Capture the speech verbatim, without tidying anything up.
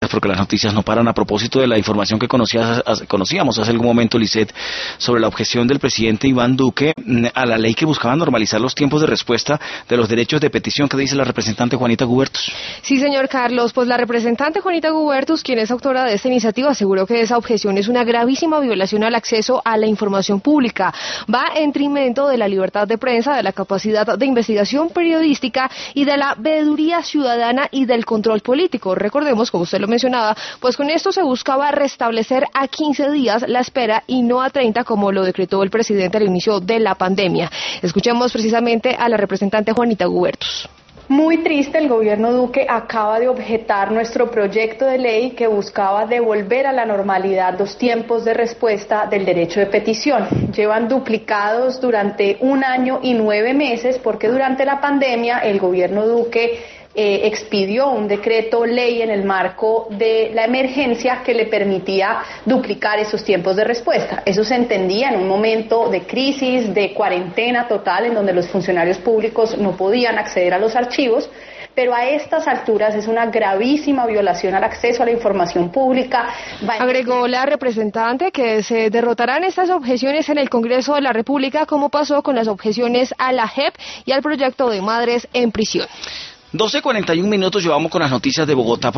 porque las noticias no paran. A propósito de la información que conocías, conocíamos hace algún momento, Lisset, sobre la objeción del presidente Iván Duque a la ley que buscaba normalizar los tiempos de respuesta de los derechos de petición. ¿Qué dice la representante Juanita Gubertus? Sí, señor Carlos, pues la representante Juanita Gubertus, quien es autora de esta iniciativa, aseguró que esa objeción es una gravísima violación al acceso a la información pública. Va en detrimento de la libertad de prensa, de la capacidad de investigación periodística y de la veeduría ciudadana y del control político. Recordemos, como usted lo mencionaba, pues con esto se buscaba restablecer a quince días la espera y no a treinta, como lo decretó el presidente al inicio de la pandemia. Escuchemos precisamente a la representante Juanita Gubertus. Muy triste, el gobierno Duque acaba de objetar nuestro proyecto de ley que buscaba devolver a la normalidad los tiempos de respuesta del derecho de petición. Llevan duplicados durante un año y nueve meses porque durante la pandemia el gobierno Duque Eh, expidió un decreto ley en el marco de la emergencia que le permitía duplicar esos tiempos de respuesta. Eso se entendía en un momento de crisis, de cuarentena total, en donde los funcionarios públicos no podían acceder a los archivos, pero a estas alturas es una gravísima violación al acceso a la información pública. Agregó la representante que se derrotarán estas objeciones en el Congreso de la República, como pasó con las objeciones a la J E P y al proyecto de madres en prisión. doce cuarenta y un minutos, llevamos con las noticias de Bogotá.